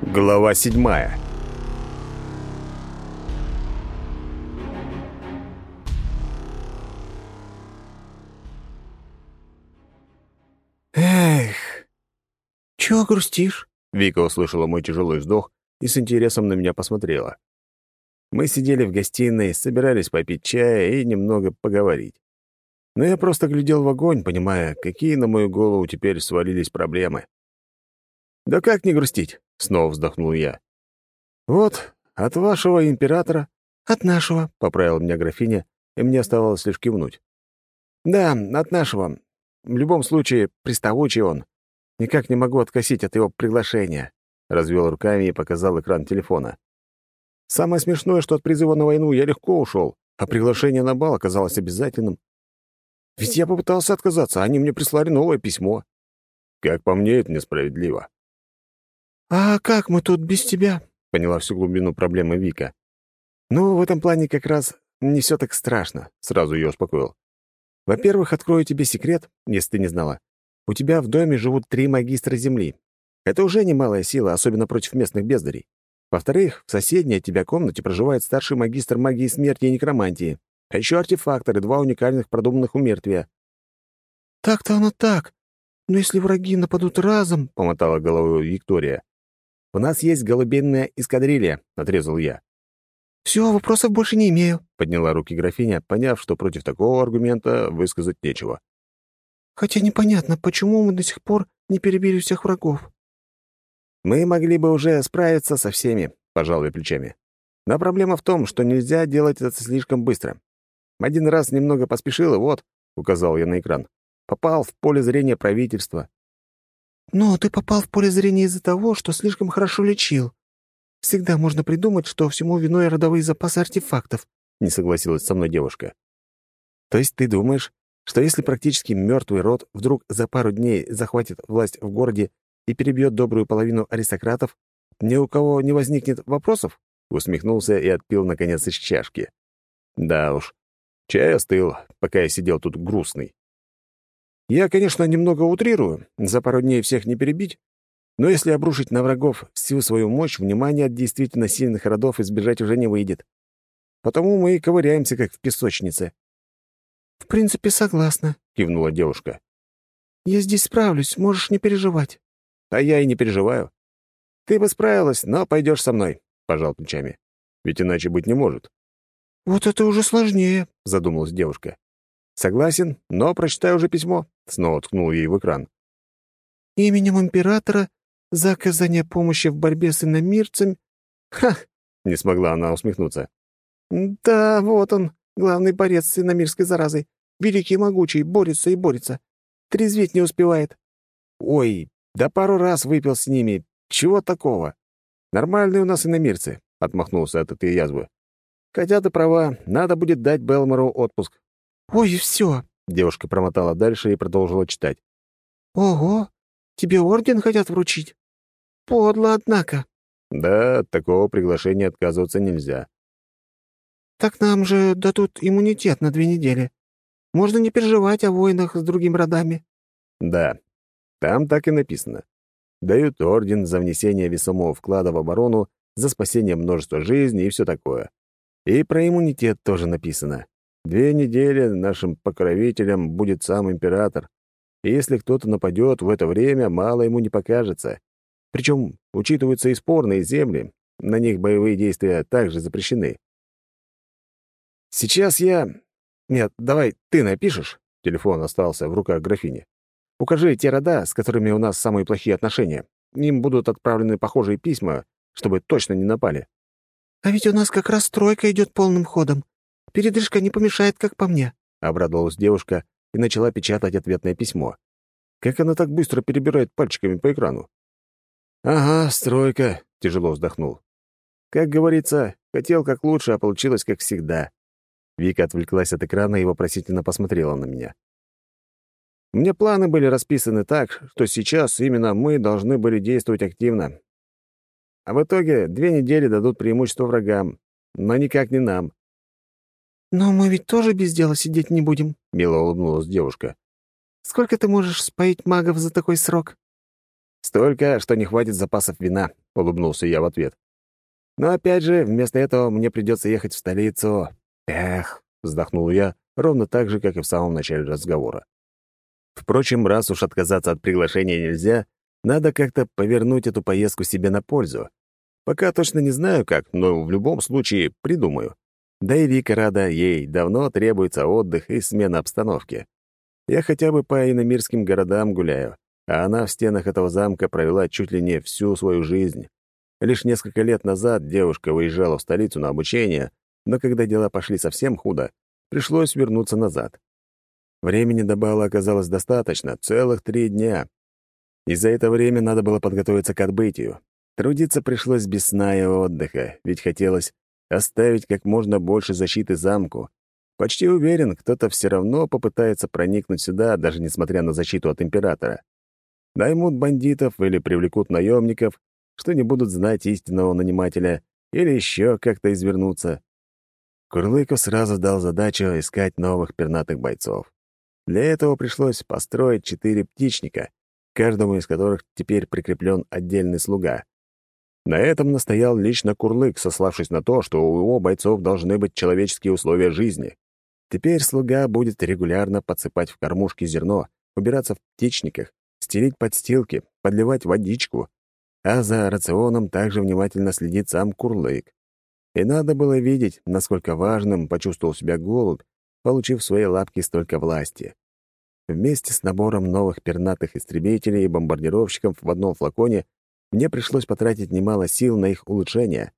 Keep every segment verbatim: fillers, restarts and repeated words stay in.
Глава седьмая. Эх, чего грустишь? Вика услышала мой тяжелый вздох и с интересом на меня посмотрела. Мы сидели в гостиной, собирались попить чая и немного поговорить. Но я просто глядел в огонь, понимая, какие на мою голову теперь свалились проблемы. «Да как не грустить?» — снова вздохнул я. «Вот, от вашего императора...» От нашего, — поправила меня графиня, и мне оставалось лишь кивнуть. «Да, от нашего. В любом случае, приставучий он. Никак не могу откосить от его приглашения», — развел руками и показал экран телефона. «Самое смешное, что от призыва на войну я легко ушел, а приглашение на бал оказалось обязательным. Ведь я попытался отказаться, а они мне прислали новое письмо. Как по мне, это несправедливо». «А как мы тут без тебя?» — поняла всю глубину проблемы Вика. «Ну, в этом плане как раз не все так страшно», — сразу ее успокоил. «Во-первых, открою тебе секрет, если ты не знала. У тебя в доме живут три магистра земли. Это уже немалая сила, особенно против местных бездарей. Во-вторых, в соседней от тебя комнате проживает старший магистр магии смерти и некромантии, а еще артефактор и два уникальных продуманных умертвия». «Так-то оно так. Но если враги нападут разом...» — помотала головой Виктория. «У нас есть голубинная эскадрилья», — отрезал я. «Все, вопросов больше не имею», — подняла руки графиня, поняв, что против такого аргумента высказать нечего. «хотя непонятно, почему мы до сих пор не перебили всех врагов». «Мы могли бы уже справиться со всеми», — пожал я плечами. «Но проблема в том, что нельзя делать это слишком быстро. Один раз немного поспешил, и вот», — указал я на экран, — «попал в поле зрения правительства». «Но ты попал в поле зрения из-за того, что слишком хорошо лечил. Всегда можно придумать, что всему виной родовые запасы артефактов», — не согласилась со мной девушка. «То есть ты думаешь, что если практически мертвый род вдруг за пару дней захватит власть в городе и перебьет добрую половину аристократов, ни у кого не возникнет вопросов?» — усмехнулся и отпил, наконец, из чашки. Да уж, чай остыл, пока я сидел тут грустный. Я, конечно, немного утрирую, за пару дней всех не перебить, но если обрушить на врагов всю свою мощь, внимания от действительно сильных родов избежать уже не выйдет. Потому мы и ковыряемся, как в песочнице. «В принципе, согласна», — кивнула девушка. «Я здесь справлюсь, можешь не переживать». «А я и не переживаю. Ты бы справилась, но пойдешь со мной», — пожал плечами. «Ведь иначе быть не может». «Вот это уже сложнее», — задумалась девушка. «Согласен, но прочитай уже письмо», — снова ткнул ей в экран. «Именем императора за оказание помощи в борьбе с иномирцами...» «Ха!» — не смогла она усмехнуться. «Да, вот он, главный борец с иномирской заразой. Великий и могучий, борется и борется. Трезветь не успевает». «Ой, да пару раз выпил с ними. Чего такого? Нормальные у нас иномирцы», — отмахнулся от этой язвы. «Хотя ты права, надо будет дать Белмору отпуск». «Ой, все!» — девушка промотала дальше и продолжила читать. «Ого! Тебе орден хотят вручить? Подло, однако». «Да, от такого приглашения отказываться нельзя». «Так нам же дадут иммунитет на две недели. Можно не переживать о войнах с другими родами». «Да, там так и написано. Дают орден за внесение весомого вклада в оборону, за спасение множества жизней и все такое. И про иммунитет тоже написано. Две недели нашим покровителем будет сам император. И если кто-то нападет в это время, мало ему не покажется. Причем учитываются и спорные земли, на них боевые действия также запрещены. Сейчас я... Нет, давай ты напишешь. Телефон остался в руках графини. Укажи те рода, с которыми у нас самые плохие отношения. Им будут отправлены похожие письма, чтобы точно не напали. «А ведь у нас как раз стройка идет полным ходом. Передышка не помешает, как по мне», — обрадовалась девушка и начала печатать ответное письмо. Как она так быстро перебирает пальчиками по экрану? «Ага, стройка», — тяжело вздохнул. «Как говорится, хотел как лучше, а получилось как всегда». Вика отвлеклась от экрана и вопросительно посмотрела на меня. «У меня планы были расписаны так, что сейчас именно мы должны были действовать активно. А в итоге две недели дадут преимущество врагам, но никак не нам». «Но мы ведь тоже без дела сидеть не будем», — мило улыбнулась девушка. «Сколько ты можешь споить магов за такой срок?» «Столько, что не хватит запасов вина», — улыбнулся я в ответ. «Но опять же, вместо этого мне придется ехать в столицу. Эх», — вздохнул я, ровно так же, как и в самом начале разговора. Впрочем, раз уж отказаться от приглашения нельзя, надо как-то повернуть эту поездку себе на пользу. Пока точно не знаю как, но в любом случае придумаю. Да и Вика рада, ей давно требуется отдых и смена обстановки. Я хотя бы по иномирским городам гуляю, а она в стенах этого замка провела чуть ли не всю свою жизнь. Лишь несколько лет назад девушка выезжала в столицу на обучение, но когда дела пошли совсем худо, пришлось вернуться назад. Времени до бала оказалось достаточно, целых три дня. И за это время надо было подготовиться к отбытию. Трудиться пришлось без сна и отдыха, ведь хотелось оставить как можно больше защиты замку. Почти уверен, кто-то все равно попытается проникнуть сюда, даже несмотря на защиту от императора. Наймут бандитов или привлекут наемников, что не будут знать истинного нанимателя, или еще как-то извернуться. Курлыков сразу дал задачу искать новых пернатых бойцов. Для этого пришлось построить четыре птичника, каждому из которых теперь прикреплен отдельный слуга. На этом настоял лично Курлык, сославшись на то, что у его бойцов должны быть человеческие условия жизни. Теперь слуга будет регулярно подсыпать в кормушки зерно, убираться в птичниках, стелить подстилки, подливать водичку, а за рационом также внимательно следит сам Курлык. И надо было видеть, насколько важным почувствовал себя голубь, получив в свои лапки столько власти. Вместе с набором новых пернатых истребителей и бомбардировщиков в одном флаконе мне пришлось потратить немало сил на их улучшение.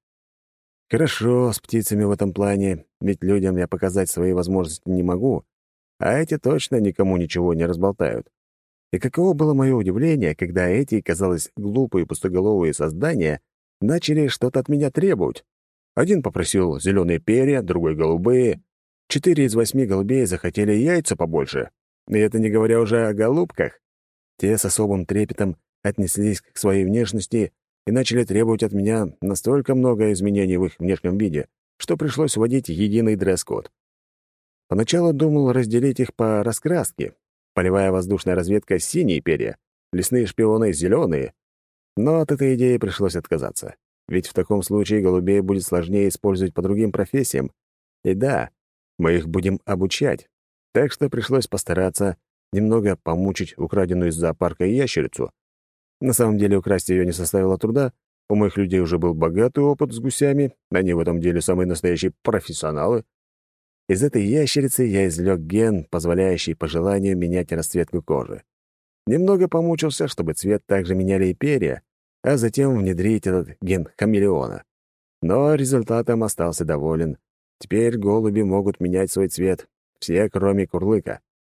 Хорошо с птицами в этом плане, ведь людям я показать свои возможности не могу, а эти точно никому ничего не разболтают. И каково было мое удивление, когда эти, казалось, глупые пустоголовые создания начали что-то от меня требовать. Один попросил зеленые перья, другой — голубые. Четыре из восьми голубей захотели яйца побольше. И это не говоря уже о голубках. Те с особым трепетом отнеслись к своей внешности и начали требовать от меня настолько много изменений в их внешнем виде, что пришлось вводить единый дресс-код. Поначалу думал разделить их по раскраске. Полевая воздушная разведка — синие перья, лесные шпионы — зеленые. Но от этой идеи пришлось отказаться. Ведь в таком случае голубей будет сложнее использовать по другим профессиям. И да, мы их будем обучать. Так что пришлось постараться немного помучить украденную из зоопарка ящерицу. На самом деле украсть ее не составило труда. У моих людей уже был богатый опыт с гусями, они в этом деле самые настоящие профессионалы. Из этой ящерицы я извлек ген, позволяющий по желанию менять расцветку кожи. Немного помучился, чтобы цвет также меняли и перья, а затем внедрить этот ген хамелеона. Но результатом остался доволен. Теперь голуби могут менять свой цвет, все, кроме Курлыка.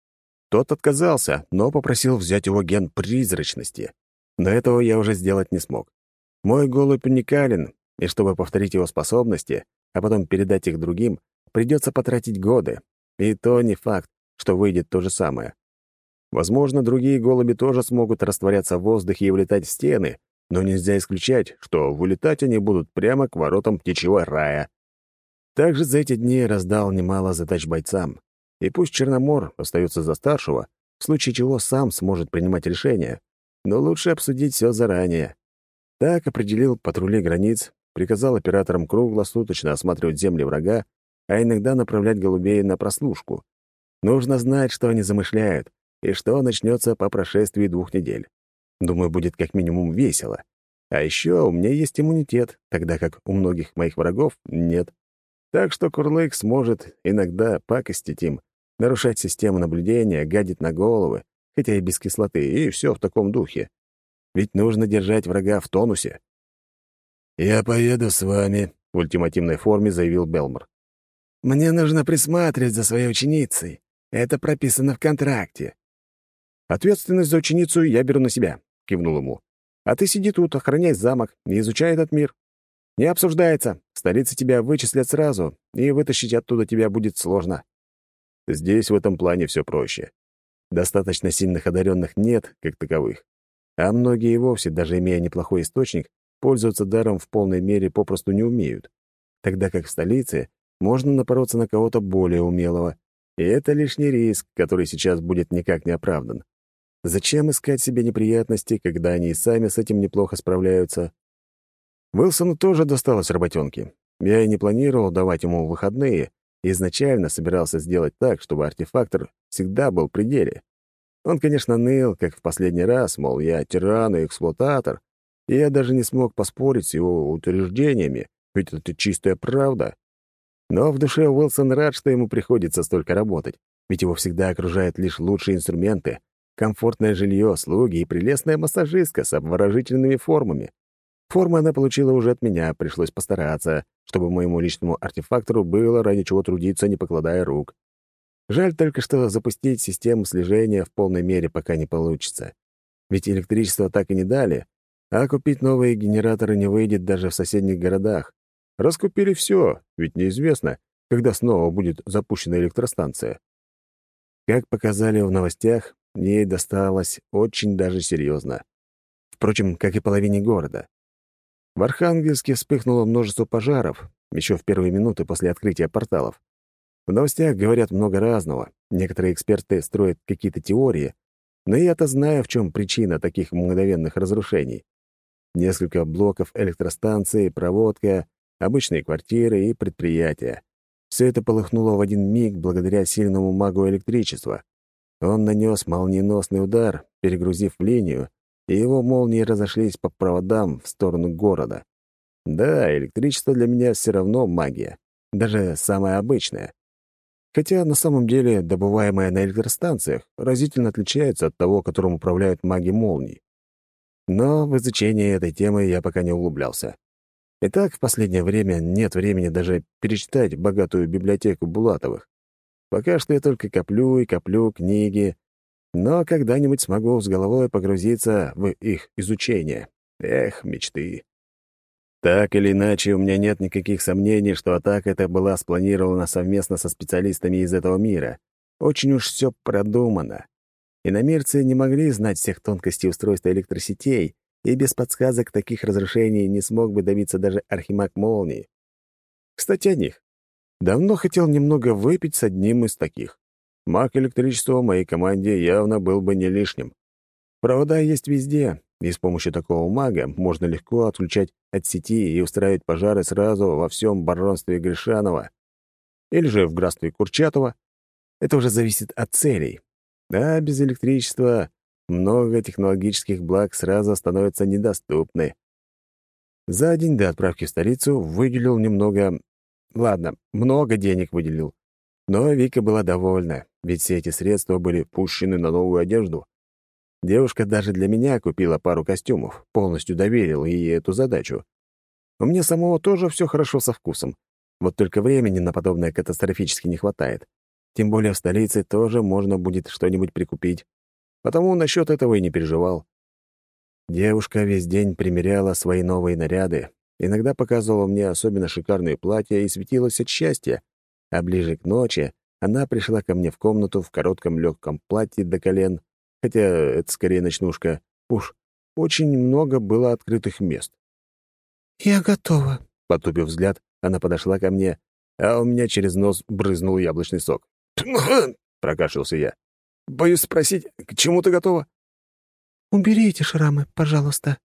Тот отказался, но попросил взять его ген призрачности. Но этого я уже сделать не смог. Мой голубь уникален, и чтобы повторить его способности, а потом передать их другим, придется потратить годы. И то не факт, что выйдет то же самое. Возможно, другие голуби тоже смогут растворяться в воздухе и влетать в стены, но нельзя исключать, что вылетать они будут прямо к воротам птичьего рая. Также за эти дни раздал немало задач бойцам. И пусть Черномор остается за старшего, в случае чего сам сможет принимать решения, но лучше обсудить все заранее. Так определил патрули границ, приказал операторам круглосуточно осматривать земли врага, а иногда направлять голубей на прослушку. Нужно знать, что они замышляют, и что начнется по прошествии двух недель. Думаю, будет как минимум весело. А еще у меня есть иммунитет, тогда как у многих моих врагов нет. Так что Курлык сможет иногда пакостить им, нарушать систему наблюдения, гадить на головы, хотя и без кислоты, и все в таком духе. Ведь нужно держать врага в тонусе. «Я поеду с вами», — в ультимативной форме заявил Белмор. «Мне нужно присматривать за своей ученицей. Это прописано в контракте». «Ответственность за ученицу я беру на себя», — кивнул ему. «А ты сиди тут, охраняй замок и изучай этот мир. Не обсуждается. В столице тебя вычислят сразу, и вытащить оттуда тебя будет сложно». Здесь в этом плане все проще. Достаточно сильных одаренных нет, как таковых. А многие и вовсе, даже имея неплохой источник, пользоваться даром в полной мере попросту не умеют. Тогда как в столице можно напороться на кого-то более умелого. И это лишний риск, который сейчас будет никак не оправдан. Зачем искать себе неприятности, когда они и сами с этим неплохо справляются? Уилсону тоже досталось работенки. Я и не планировал давать ему выходные, и изначально собирался сделать так, чтобы артефактор всегда был при деле. Он, конечно, ныл, как в последний раз, мол, я тиран и эксплуататор, и я даже не смог поспорить с его утверждениями, ведь это чистая правда. Но в душе Уилсон рад, что ему приходится столько работать, ведь его всегда окружают лишь лучшие инструменты, комфортное жилье, слуги и прелестная массажистка с обворожительными формами. Формы она получила уже от меня, пришлось постараться, чтобы моему личному артефактору было ради чего трудиться, не покладая рук. Жаль только, что запустить систему слежения в полной мере пока не получится. Ведь электричество так и не дали, а купить новые генераторы не выйдет даже в соседних городах. Раскупили все, ведь неизвестно, когда снова будет запущена электростанция. Как показали в новостях, ей досталось очень даже серьезно. Впрочем, как и половине города. В Архангельске вспыхнуло множество пожаров, еще в первые минуты после открытия порталов. В новостях говорят много разного, некоторые эксперты строят какие-то теории, но я-то знаю, в чем причина таких мгновенных разрушений. Несколько блоков электростанции, проводка, обычные квартиры и предприятия. Все это полыхнуло в один миг благодаря сильному магу электричества. Он нанес молниеносный удар, перегрузив линию, и его молнии разошлись по проводам в сторону города. Да, электричество для меня все равно магия, даже самая обычная. Хотя на самом деле добываемое на электростанциях разительно отличается от того, которым управляют маги молний. Но в изучение этой темы я пока не углублялся. И так в последнее время нет времени даже перечитать богатую библиотеку Булатовых. Пока что я только коплю и коплю книги, но когда-нибудь смогу с головой погрузиться в их изучение. Эх, мечты. Так или иначе, у меня нет никаких сомнений, что атака эта была спланирована совместно со специалистами из этого мира. Очень уж все продумано. Иномирцы не могли знать всех тонкостей устройства электросетей, и без подсказок таких разрушений не смог бы добиться даже архимаг молнии. Кстати, о них. Давно хотел немного выпить с одним из таких. Маг электричества в моей команде явно был бы не лишним. Провода есть везде, и с помощью такого мага можно легко отключать от сети и устраивать пожары сразу во всем баронстве Гришанова или же в графстве Курчатова. Это уже зависит от целей. А без электричества много технологических благ сразу становятся недоступны. За день до отправки в столицу выделил немного... Ладно, много денег выделил. Но Вика была довольна, ведь все эти средства были пущены на новую одежду. Девушка даже для меня купила пару костюмов, полностью доверил ей эту задачу. У меня самого тоже все хорошо со вкусом. Вот только времени на подобное катастрофически не хватает. Тем более в столице тоже можно будет что-нибудь прикупить. Потому насчет этого и не переживал. Девушка весь день примеряла свои новые наряды, иногда показывала мне особенно шикарные платья и светилась от счастья, а ближе к ночи она пришла ко мне в комнату в коротком легком платье до колен, хотя это скорее ночнушка. Уж очень много было открытых мест. «Я готова», — потупив взгляд, она подошла ко мне, а у меня через нос брызнул яблочный сок. Прокашлялся я. «Боюсь спросить, к чему ты готова?» «Уберите шрамы, пожалуйста».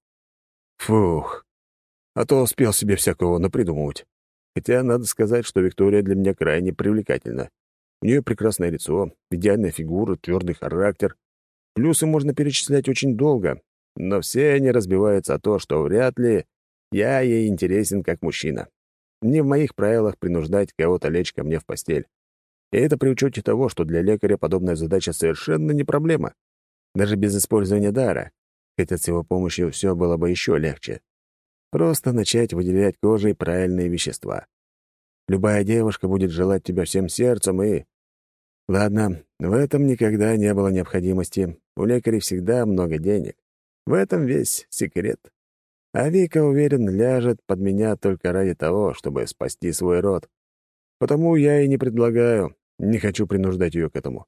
Фух, а то успел себе всякого напридумывать. Хотя надо сказать, что Виктория для меня крайне привлекательна. У нее прекрасное лицо, идеальная фигура, твердый характер. Плюсы можно перечислять очень долго, но все они разбиваются о то, что вряд ли я ей интересен как мужчина. Не в моих правилах принуждать кого-то лечь ко мне в постель. И это при учете того, что для лекаря подобная задача совершенно не проблема. Даже без использования дара, хотя с его помощью все было бы еще легче. Просто начать выделять кожей правильные вещества. Любая девушка будет желать тебя всем сердцем и... Ладно, в этом никогда не было необходимости. У лекарей всегда много денег. В этом весь секрет. А Вика, уверен, ляжет под меня только ради того, чтобы спасти свой род. Потому я и не предлагаю, не хочу принуждать ее к этому.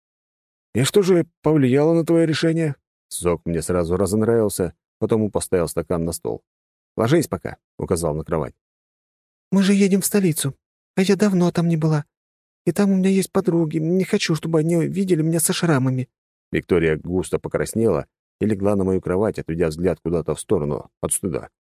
«И что же повлияло на твое решение?» Сок мне сразу разонравился, потому поставил стакан на стол. «Ложись пока», — указал на кровать. «Мы же едем в столицу, а я давно там не была. И там у меня есть подруги. Не хочу, чтобы они видели меня со шрамами». Виктория густо покраснела и легла на мою кровать, отведя взгляд куда-то в сторону от стыда.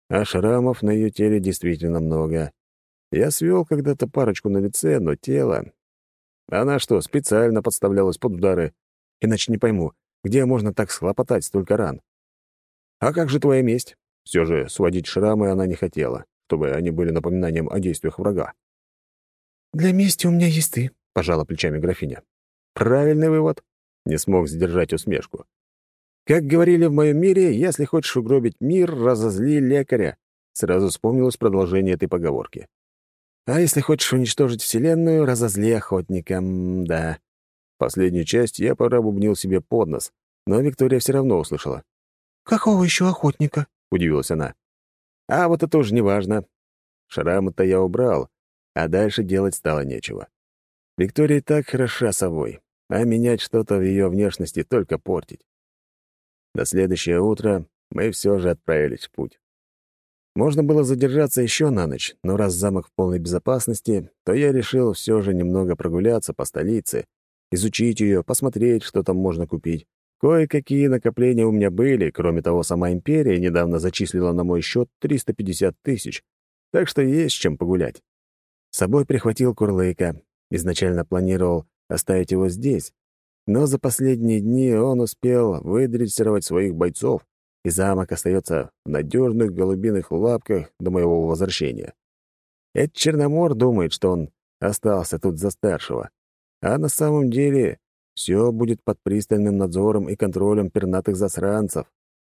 А шрамов на ее теле действительно много. Я свел когда-то парочку на лице, но тело... Она что, специально подставлялась под удары? Иначе не пойму, где можно так схлопотать столько ран? А как же твоя месть? Все же сводить шрамы она не хотела, чтобы они были напоминанием о действиях врага. «Для мести у меня есть ты», — пожала плечами графиня. Правильный вывод. Не смог сдержать усмешку. Как говорили в моем мире, если хочешь угробить мир, разозли лекаря. Сразу вспомнилось продолжение этой поговорки. А если хочешь уничтожить Вселенную, разозли охотника. М-да. Последнюю часть я пробубнил себе под нос, но Виктория все равно услышала. «Какого еще охотника?» — удивилась она. А вот это уже не важно. Шрамы-то я убрал, а дальше делать стало нечего. Виктория и так хороша собой, а менять что-то в ее внешности только портить. На следующее утро мы все же отправились в путь. Можно было задержаться еще на ночь, но раз замок в полной безопасности, то я решил все же немного прогуляться по столице, изучить ее, посмотреть, что там можно купить. Кое-какие накопления у меня были, кроме того, сама империя недавно зачислила на мой счет триста пятьдесят тысяч, так что есть с чем погулять. С собой прихватил Курлыка, изначально планировал оставить его здесь, но за последние дни он успел выдрессировать своих бойцов, и замок остается в надежных голубиных лапках до моего возвращения. Этот Черномор думает, что он остался тут за старшего, а на самом деле все будет под пристальным надзором и контролем пернатых засранцев.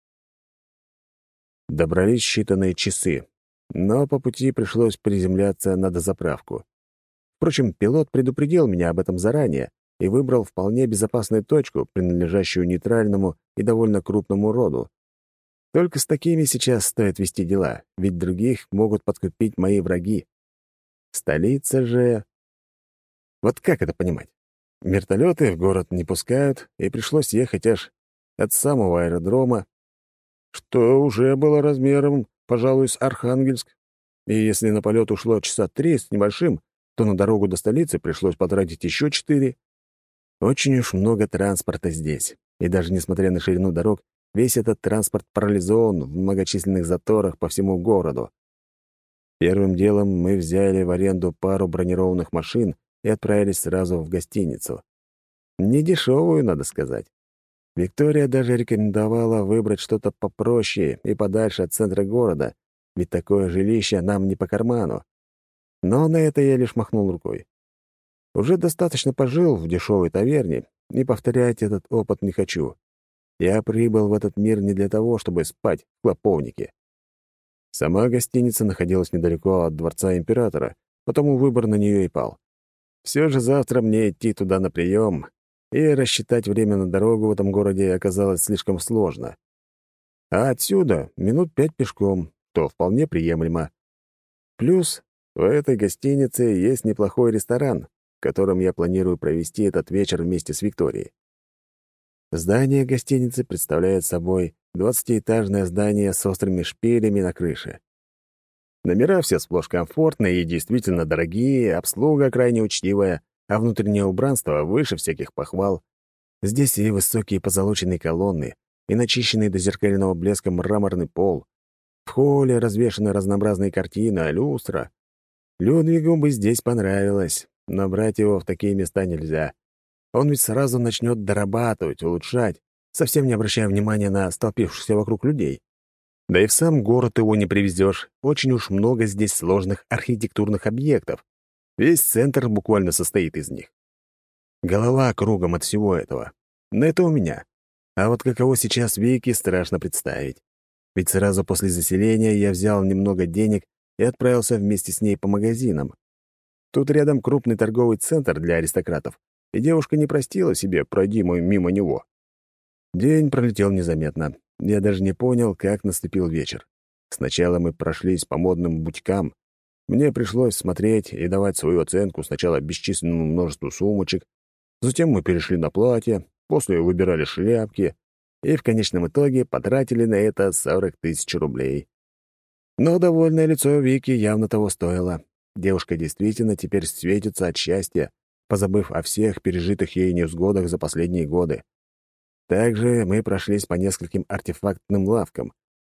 Добрались считанные часы, но по пути пришлось приземляться на дозаправку. Впрочем, пилот предупредил меня об этом заранее и выбрал вполне безопасную точку, принадлежащую нейтральному и довольно крупному роду. Только с такими сейчас стоит вести дела, ведь других могут подкупить мои враги. Столица же... Вот как это понимать? Вертолеты в город не пускают, и пришлось ехать аж от самого аэродрома, что уже было размером, пожалуй, с Архангельск. И если на полет ушло часа три с небольшим, то на дорогу до столицы пришлось потратить еще четыре. Очень уж много транспорта здесь, и даже несмотря на ширину дорог, весь этот транспорт парализован в многочисленных заторах по всему городу. Первым делом мы взяли в аренду пару бронированных машин и отправились сразу в гостиницу. Недешевую, надо сказать. Виктория даже рекомендовала выбрать что-то попроще и подальше от центра города, ведь такое жилище нам не по карману. Но на это я лишь махнул рукой. Уже достаточно пожил в дешевой таверне, и повторять этот опыт не хочу. Я прибыл в этот мир не для того, чтобы спать в клоповнике. Сама гостиница находилась недалеко от дворца императора, потому выбор на нее и пал. Все же завтра мне идти туда на прием, и рассчитать время на дорогу в этом городе оказалось слишком сложно. А отсюда минут пять пешком, то вполне приемлемо. Плюс в этой гостинице есть неплохой ресторан, в котором я планирую провести этот вечер вместе с Викторией. Здание гостиницы представляет собой двадцатиэтажное здание с острыми шпилями на крыше. Номера все сплошь комфортные и действительно дорогие, обслуга крайне учтивая, а внутреннее убранство выше всяких похвал. Здесь и высокие позолоченные колонны, и начищенный до зеркального блеска мраморный пол. В холле развешаны разнообразные картины, а люстра. Людвигу бы здесь понравилось, но брать его в такие места нельзя. Он ведь сразу начнет дорабатывать, улучшать, совсем не обращая внимания на столпившихся вокруг людей. Да и в сам город его не привезешь. Очень уж много здесь сложных архитектурных объектов. Весь центр буквально состоит из них. Голова кругом от всего этого. Но это у меня. А вот каково сейчас Вики, страшно представить. Ведь сразу после заселения я взял немного денег и отправился вместе с ней по магазинам. Тут рядом крупный торговый центр для аристократов, и девушка не простила себе, пройди мы мимо него. День пролетел незаметно. Я даже не понял, как наступил вечер. Сначала мы прошлись по модным бутикам. Мне пришлось смотреть и давать свою оценку сначала бесчисленному множеству сумочек, затем мы перешли на платья, после выбирали шляпки, и в конечном итоге потратили на это сорок тысяч рублей. Но довольное лицо Вики явно того стоило. Девушка действительно теперь светится от счастья, позабыв о всех пережитых ей невзгодах за последние годы. Также мы прошлись по нескольким артефактным лавкам,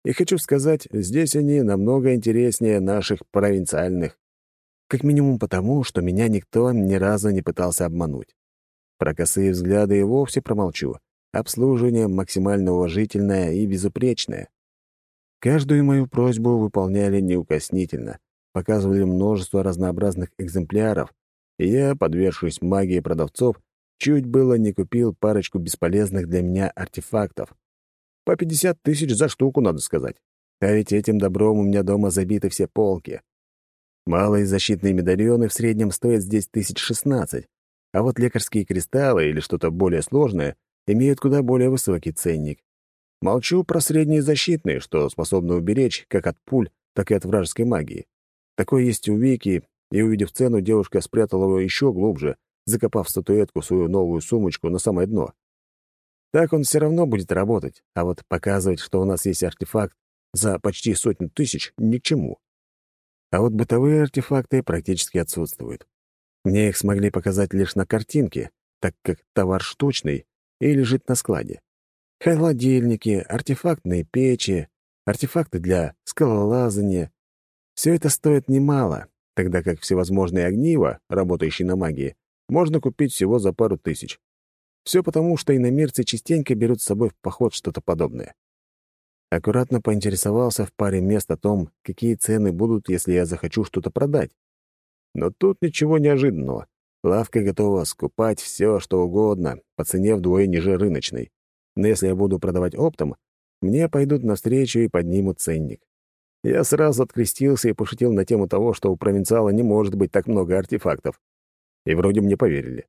И хочу сказать, здесь они намного интереснее наших провинциальных. Как минимум потому, что меня никто ни разу не пытался обмануть. Про косые взгляды и вовсе промолчу. Обслуживание максимально уважительное и безупречное. Каждую мою просьбу выполняли неукоснительно, показывали множество разнообразных экземпляров, и я, подвергшись магии продавцов, чуть было не купил парочку бесполезных для меня артефактов. По пятьдесят тысяч за штуку, надо сказать. А ведь этим добром у меня дома забиты все полки. Малые защитные медальоны в среднем стоят здесь тысяч шестнадцать, а вот лекарские кристаллы или что-то более сложное имеют куда более высокий ценник. Молчу про средние защитные, что способны уберечь как от пуль, так и от вражеской магии. Такое есть у Вики, и, увидев цену, девушка спрятала его еще глубже, закопав статуэтку в свою новую сумочку на самое дно. Так он все равно будет работать, а вот показывать, что у нас есть артефакт за почти сотню тысяч, ни к чему. А вот бытовые артефакты практически отсутствуют. Мне их смогли показать лишь на картинке, так как товар штучный и лежит на складе. Холодильники, артефактные печи, артефакты для скалолазания — все это стоит немало, тогда как всевозможные огнива, работающие на магии, можно купить всего за пару тысяч. Все потому, что иномирцы частенько берут с собой в поход что-то подобное. Аккуратно поинтересовался в паре мест о том, какие цены будут, если я захочу что-то продать. Но тут ничего неожиданного. Лавка готова скупать все, что угодно, по цене вдвое ниже рыночной. Но если я буду продавать оптом, мне пойдут навстречу и поднимут ценник. Я сразу открестился и пошутил на тему того, что у провинциала не может быть так много артефактов. И вроде мне поверили.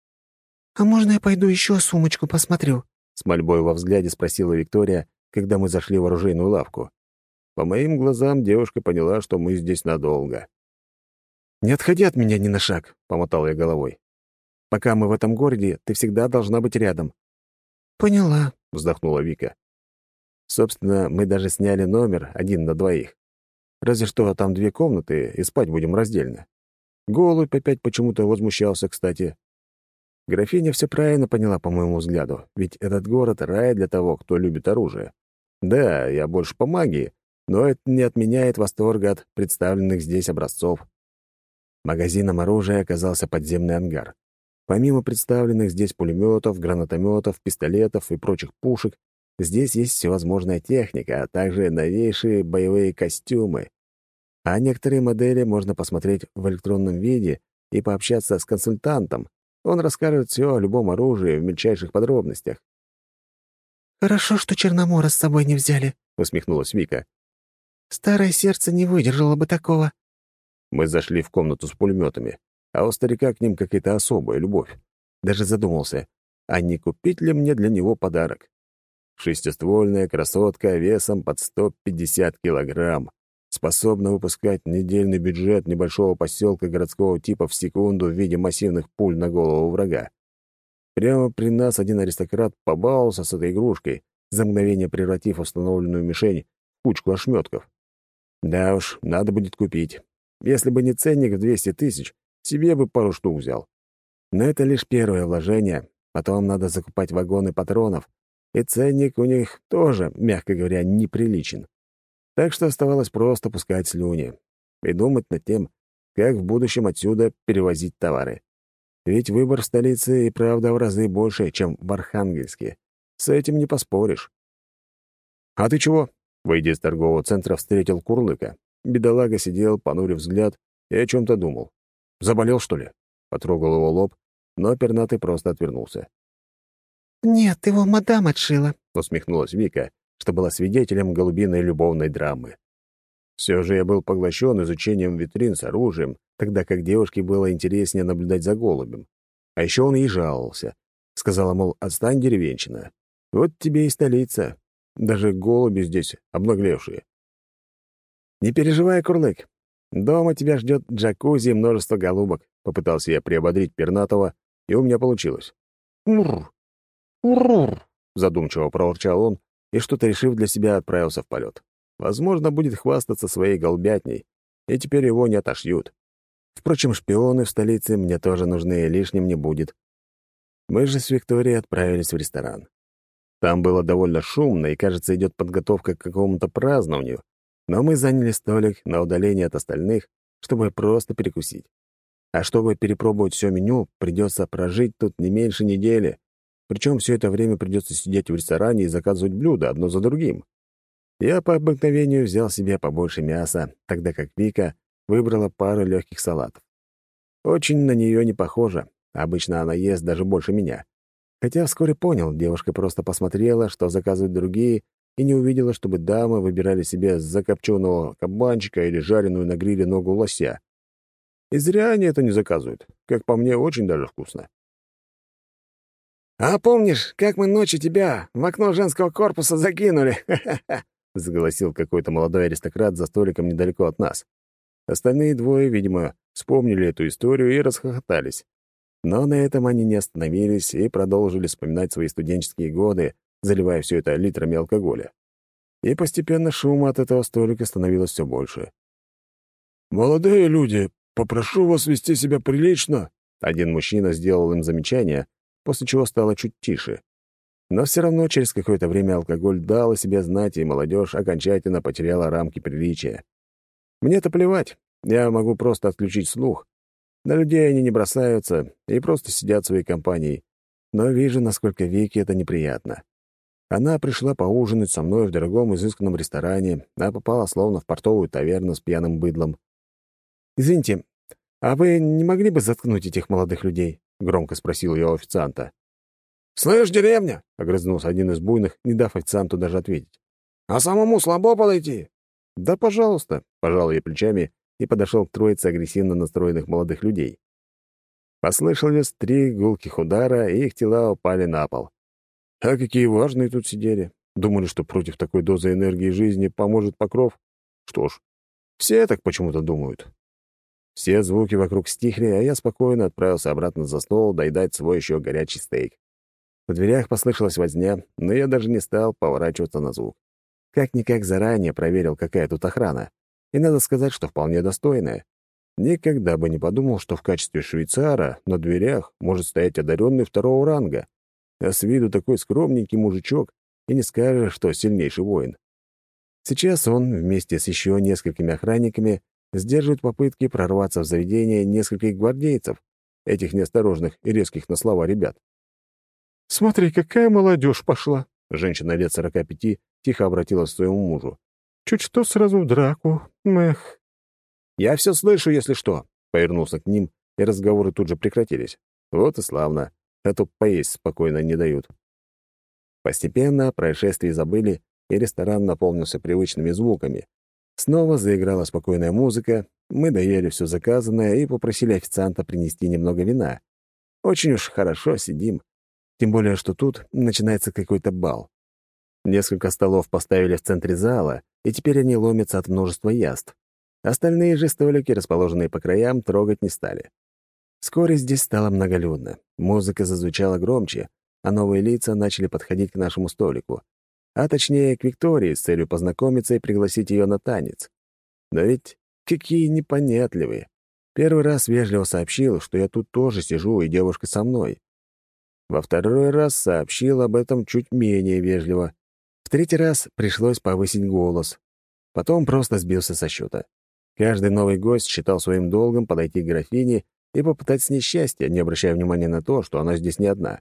«А можно я пойду еще сумочку посмотрю?» С мольбой во взгляде спросила Виктория, когда мы зашли в оружейную лавку. По моим глазам девушка поняла, что мы здесь надолго. «Не отходи от меня ни на шаг», — помотал я головой. «Пока мы в этом городе, ты всегда должна быть рядом». «Поняла», — вздохнула Вика. Собственно, мы даже сняли номер один на двоих. Разве что там две комнаты, и спать будем раздельно. Голубь опять почему-то возмущался, кстати. Графиня все правильно поняла, по моему взгляду, ведь этот город — рай для того, кто любит оружие. Да, я больше по магии, но это не отменяет восторга от представленных здесь образцов. Магазином оружия оказался подземный ангар. Помимо представленных здесь пулеметов, гранатометов, пистолетов и прочих пушек, здесь есть всевозможная техника, а также новейшие боевые костюмы. А некоторые модели можно посмотреть в электронном виде и пообщаться с консультантом. Он расскажет все о любом оружии в мельчайших подробностях. «Хорошо, что Черномора с собой не взяли», — усмехнулась Вика. «Старое сердце не выдержало бы такого». Мы зашли в комнату с пулеметами, а у старика к ним какая-то особая любовь. Даже задумался, а не купить ли мне для него подарок? Шестиствольная красотка весом под сто пятьдесят килограмм, способна выпускать недельный бюджет небольшого поселка городского типа в секунду в виде массивных пуль на голову врага. Прямо при нас один аристократ побаловался с этой игрушкой, за мгновение превратив установленную мишень в кучку ошметков. Да уж, надо будет купить. Если бы не ценник в двести тысяч, себе бы пару штук взял. Но это лишь первое вложение, потом надо закупать вагоны патронов, и ценник у них тоже, мягко говоря, неприличен. Так что оставалось просто пускать слюни и думать над тем, как в будущем отсюда перевозить товары. Ведь выбор в столице и правда в разы больше, чем в Архангельске. С этим не поспоришь. «А ты чего?» — выйдя из торгового центра, встретил Курлыка. Бедолага сидел, понурив взгляд, и о чем-то думал. «Заболел, что ли?» — потрогал его лоб, но пернатый просто отвернулся. «Нет, его мадам отшила», — усмехнулась Вика, что была свидетелем голубиной любовной драмы. Все же я был поглощен изучением витрин с оружием, тогда как девушке было интереснее наблюдать за голубем. А еще он ей жаловался. Сказала, мол, отстань, деревенщина. Вот тебе и столица. Даже голуби здесь обнаглевшие. «Не переживай, Курлык. Дома тебя ждет джакузи и множество голубок», — попытался я приободрить пернатого, и у меня получилось. «Ур! Ур!» — задумчиво проворчал он, и, что-то решив для себя, отправился в полет. Возможно, будет хвастаться своей голубятней, и теперь его не отошьют. Впрочем, шпионы в столице мне тоже нужны, лишним не будет. Мы же с Викторией отправились в ресторан. Там было довольно шумно, и, кажется, идет подготовка к какому-то празднованию, но мы заняли столик на удалении от остальных, чтобы просто перекусить. А чтобы перепробовать все меню, придется прожить тут не меньше недели. Причем все это время придется сидеть в ресторане и заказывать блюда одно за другим. Я по обыкновению взял себе побольше мяса, тогда как Вика выбрала пару легких салатов. Очень на нее не похоже. Обычно она ест даже больше меня. Хотя вскоре понял, девушка просто посмотрела, что заказывают другие, и не увидела, чтобы дамы выбирали себе закопченного кабанчика или жареную на гриле ногу лося. И зря они это не заказывают. Как по мне, очень даже вкусно. «А помнишь, как мы ночью тебя в окно женского корпуса закинули?» — заголосил какой-то молодой аристократ за столиком недалеко от нас. Остальные двое, видимо, вспомнили эту историю и расхохотались. Но на этом они не остановились и продолжили вспоминать свои студенческие годы, заливая все это литрами алкоголя. И постепенно шума от этого столика становилось все больше. «Молодые люди, попрошу вас вести себя прилично», — один мужчина сделал им замечание, после чего стало чуть тише. Но все равно через какое-то время алкоголь дал о себе знать, и молодежь окончательно потеряла рамки приличия. Мне-то плевать, я могу просто отключить слух. На людей они не бросаются и просто сидят в своей компанией. Но вижу, насколько Вике это неприятно. Она пришла поужинать со мной в дорогом изысканном ресторане, а попала словно в портовую таверну с пьяным быдлом. «Извините, а вы не могли бы заткнуть этих молодых людей?» — громко спросил я у официанта. «Слышь, деревня!» — огрызнулся один из буйных, не дав официанту даже ответить. «А самому слабо подойти?» «Да, пожалуйста», — пожал я плечами и подошел к троице агрессивно настроенных молодых людей. Послышалось три гулких удара, и их тела упали на пол. А какие важные тут сидели. Думали, что против такой дозы энергии жизни поможет покров? Что ж, все так почему-то думают. Все звуки вокруг стихли, а я спокойно отправился обратно за стол доедать свой еще горячий стейк. В дверях послышалась возня, но я даже не стал поворачиваться на звук. Как-никак заранее проверил, какая тут охрана. И надо сказать, что вполне достойная. Никогда бы не подумал, что в качестве швейцара на дверях может стоять одаренный второго ранга. А с виду такой скромненький мужичок, и не скажешь, что сильнейший воин. Сейчас он, вместе с еще несколькими охранниками, сдерживает попытки прорваться в заведение нескольких гвардейцев, этих неосторожных и резких на слова ребят. «Смотри, какая молодежь пошла!» Женщина лет сорока пяти тихо обратилась к своему мужу. «Чуть что сразу в драку. Мэх!» «Я все слышу, если что!» — повернулся к ним, и разговоры тут же прекратились. Вот и славно, а то поесть спокойно не дают. Постепенно происшествие забыли, и ресторан наполнился привычными звуками. Снова заиграла спокойная музыка, мы доели все заказанное и попросили официанта принести немного вина. Очень уж хорошо сидим, тем более, что тут начинается какой-то бал. Несколько столов поставили в центре зала, и теперь они ломятся от множества яств. Остальные же столики, расположенные по краям, трогать не стали. Вскоре здесь стало многолюдно. Музыка зазвучала громче, а новые лица начали подходить к нашему столику. А точнее, к Виктории с целью познакомиться и пригласить ее на танец. Но ведь какие непонятливые. Первый раз вежливо сообщил, что я тут тоже сижу, и девушка со мной. Во второй раз сообщил об этом чуть менее вежливо. В третий раз пришлось повысить голос. Потом просто сбился со счета. Каждый новый гость считал своим долгом подойти к графине и попытать с ней счастье, не обращая внимания на то, что она здесь не одна.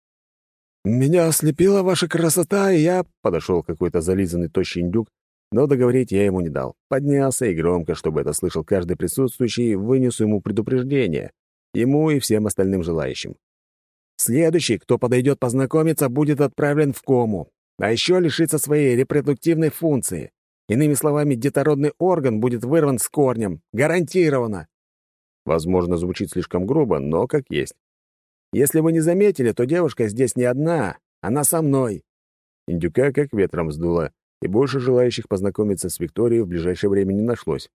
«Меня ослепила ваша красота, и я...» — подошел какой-то зализанный тощий индюк, но договорить я ему не дал. Поднялся и громко, чтобы это слышал каждый присутствующий, вынес ему предупреждение. Ему и всем остальным желающим. Следующий, кто подойдет познакомиться, будет отправлен в кому, а еще лишится своей репродуктивной функции. Иными словами, детородный орган будет вырван с корнем. Гарантированно. Возможно, звучит слишком грубо, но как есть. Если вы не заметили, то девушка здесь не одна, она со мной. Индюка как ветром сдуло, и больше желающих познакомиться с Викторией в ближайшее время не нашлось.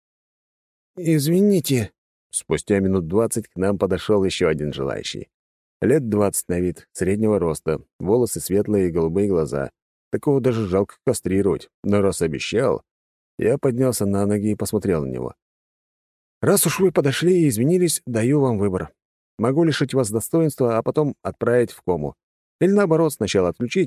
«Извините». Спустя минут двадцать к нам подошел еще один желающий. Лет двадцать на вид, среднего роста, волосы светлые и голубые глаза. Такого даже жалко кастрировать, но раз обещал, я поднялся на ноги и посмотрел на него. «Раз уж вы подошли и извинились, даю вам выбор. Могу лишить вас достоинства, а потом отправить в кому. Или наоборот, сначала отключить,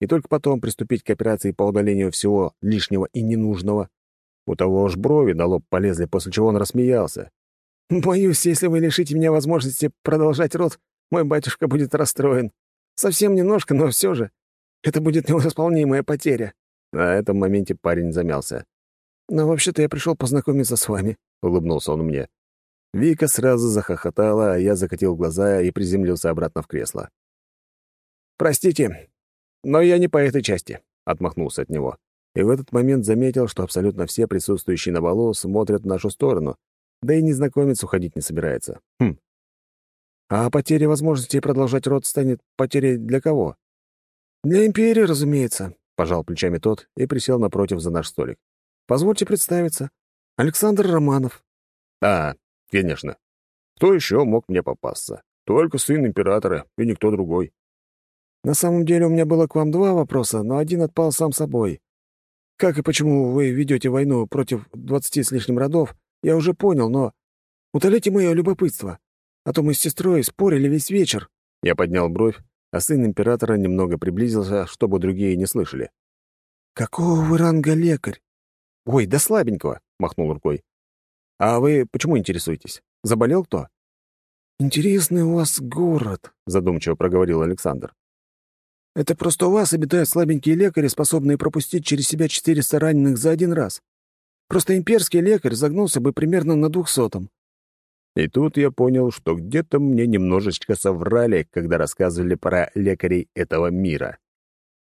и только потом приступить к операции по удалению всего лишнего и ненужного. У того уж брови на лоб полезли, после чего он рассмеялся. «Боюсь, если вы лишите меня возможности продолжать род, мой батюшка будет расстроен. Совсем немножко, но все же. Это будет невосполнимая потеря». На этом моменте парень замялся. «Но вообще-то я пришел познакомиться с вами», — улыбнулся он мне. Вика сразу захохотала, а я закатил глаза и приземлился обратно в кресло. «Простите, но я не по этой части», — отмахнулся от него. И в этот момент заметил, что абсолютно все присутствующие на балу смотрят в нашу сторону, да и незнакомец уходить не собирается. Хм. А потеря возможности продолжать род станет потерей для кого? «Для империи, разумеется», — пожал плечами тот и присел напротив за наш столик. «Позвольте представиться. Александр Романов». «А, конечно. Кто еще мог мне попасться? Только сын императора и никто другой». «На самом деле у меня было к вам два вопроса, но один отпал сам собой. Как и почему вы ведете войну против двадцати с лишним родов, я уже понял, но утолите мое любопытство, а то мы с сестрой спорили весь вечер». Я поднял бровь, а сын императора немного приблизился, чтобы другие не слышали. «Какого вы ранга лекарь?» «Ой, да слабенького», — махнул рукой. «А вы почему интересуетесь? Заболел кто?» «Интересный у вас город», — задумчиво проговорил Александр. «Это просто у вас обитают слабенькие лекари, способные пропустить через себя четыреста раненых за один раз. Просто имперский лекарь загнулся бы примерно на двухсотом». И тут я понял, что где-то мне немножечко соврали, когда рассказывали про лекарей этого мира.